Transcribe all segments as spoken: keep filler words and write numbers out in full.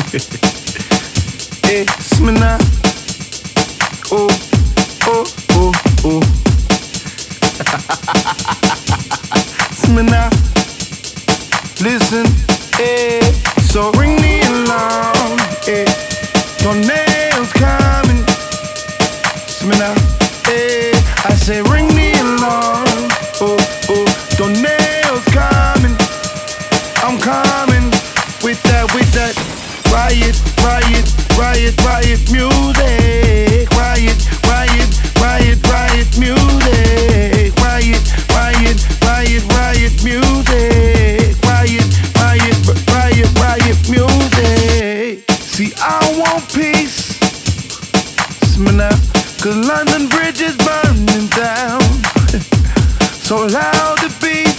Hey, smina. Oh, oh, oh, oh. Smina. Listen, hey. So ring the alarm, hey. Tornadoes coming. Smina. Hey, I say ring the alarm. Oh, oh, tornadoes coming. I'm coming with that, with that. Riot, riot, riot, riot music. Riot, riot, riot, riot music. Riot, riot, riot, riot music. Riot, riot, riot, riot music. See, I want peace. Smina, cause London Bridge is burning down. So loud the beat.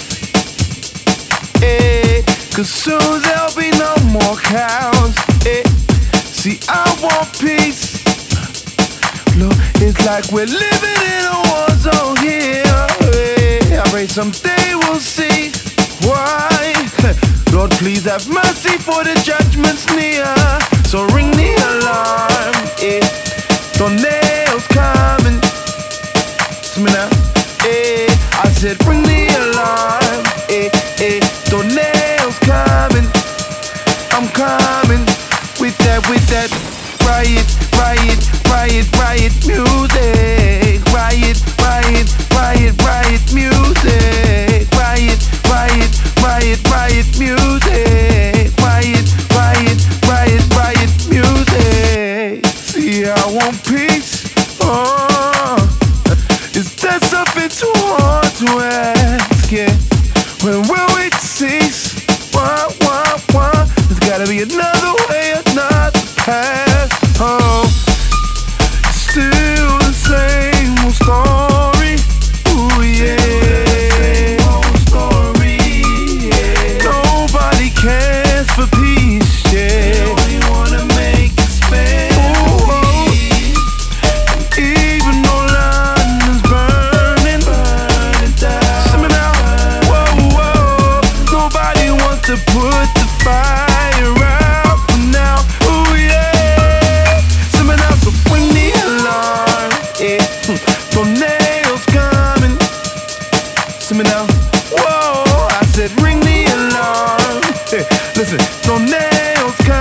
Eh, cause soon there'll be no more cows. Eh, see, I want peace. Look, it's like we're living in a war zone here. Eh, I pray someday we'll see why. Lord, please have mercy for the judgment's near. So ring the alarm. Eh, tornadoes coming. Smina, eh, I said ring the alarm. Eh, eh, tornadoes coming. I'm coming with that, with that. Riot, riot, riot, riot music. Riot, riot, riot, riot music. Riot, riot, riot, riot music. Riot, riot, riot, riot music. See, I want peace. Oh, is that something too hard to ask? Yeah. When will it cease? Wah, wah, wah. There's gotta be another way, another path. Oh, still the same old story. Ooh, yeah. Story, yeah. Nobody cares for peace, yeah. They only wanna make it spend. Ooh, oh. Even though London's burning, burning down. Simmer now. Whoa, whoa. Nobody wants to put the fire out for now. Ooh, yeah. Simmer now, so ring the alarm. Yeah. Tornadoes coming. Simmer now. Whoa, I said ring the alarm. Hey, listen, tornadoes coming.